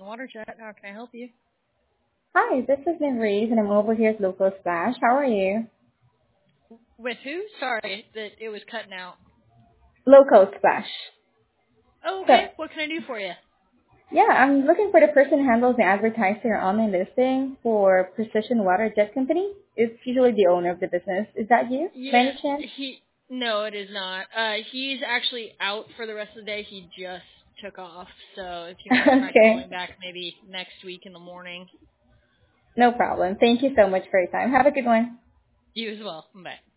Waterjet. How can I help you? Hi, this is Marie, and I'm over here at Local Splash. How are you? With who? Sorry, that it was cutting out. Local Splash. Oh, So, okay. What can I do for you? yeah, I'm looking for the person who handles the advertising or online listing for Precision Water Jet Company. It's usually the owner of the business. Is that you, by Yeah, any chance? no, it is not. He's actually out for the rest of the day. He just took off. So if you want to try Okay, calling back maybe next week in the morning. no problem. Thank you so much for your time. Have a good one. You as well. Bye.